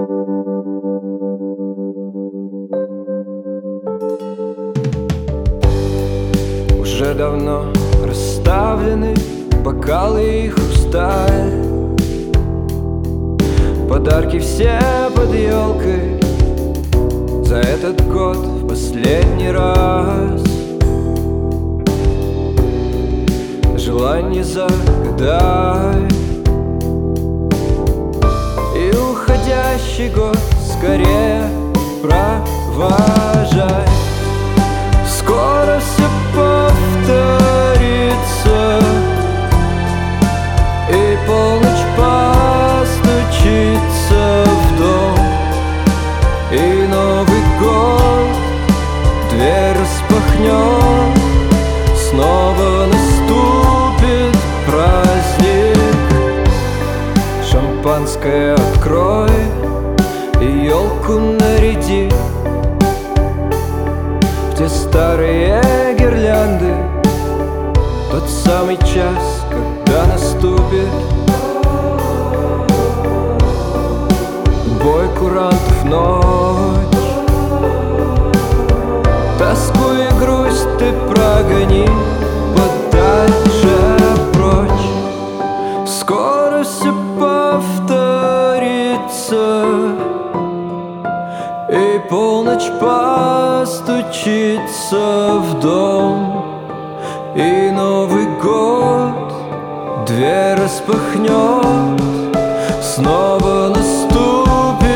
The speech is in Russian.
Уже давно расставлены бокалы и хрусталь, подарки все под елкой. За этот год в последний раз желание загадай, и уходящий год скорее провожай. Скоро все повторится, и полночь постучится в дом, и Новый год дверь распахнет, снова наступит праздник. Шампанское открой и елку наряди, те старые гирлянды, тот самый час, когда наступит бой курантов ночь. Тоску и грусть ты прогони подальше прочь. Скоро все повторится, и полночь постучится в дом, и Новый год дверь распахнет, снова наступит